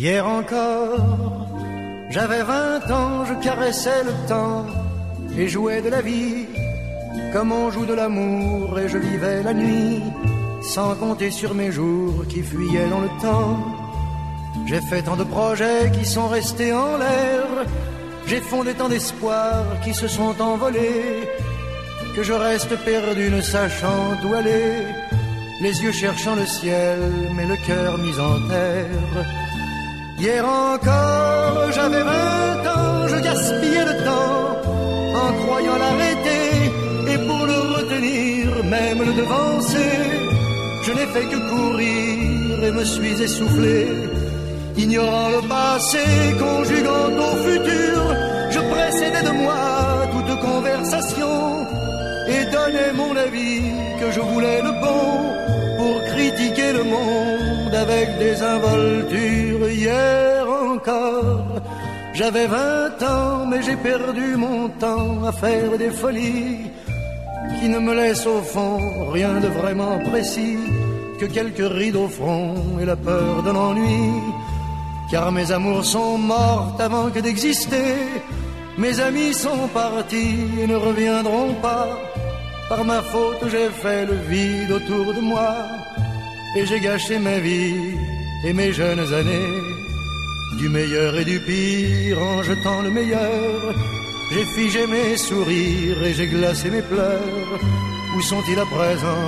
Hier encore, j'avais 20 ans, je caressais le temps et jouais de la vie comme on joue de l'amour, et je vivais la nuit sans compter sur mes jours qui fuyaient dans le temps. J'ai fait tant de projets qui sont restés en l'air, j'ai fondé tant d'espoirs qui se sont envolés, que je reste perdu ne sachant où aller, les yeux cherchant le ciel mais le cœur mis en terre. Hier encore j'avais 20 ans, je gaspillais le temps en croyant l'arrêter, et pour le retenir, même le devancer, je n'ai fait que courir et me suis essoufflé. Ignorant le passé, conjuguant au futur, je précédais de moi toute conversation et donnais mon avis que je voulais le bon pour critiquer le monde avec des involtures. Hier encore, j'avais 20 ans, mais j'ai perdu mon temps à faire des folies qui ne me laissent au fond rien de vraiment précis que quelques rides au front et la peur de l'ennui. Car mes amours sont mortes avant que d'exister, mes amis sont partis et ne reviendront pas. Par ma faute j'ai fait le vide autour de moi, et j'ai gâché ma vie et mes jeunes années. Du meilleur et du pire en jetant le meilleur, j'ai figé mes sourires et j'ai glacé mes pleurs. Où sont-ils à présent?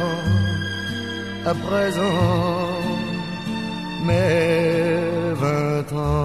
À présent, mes 20 ans.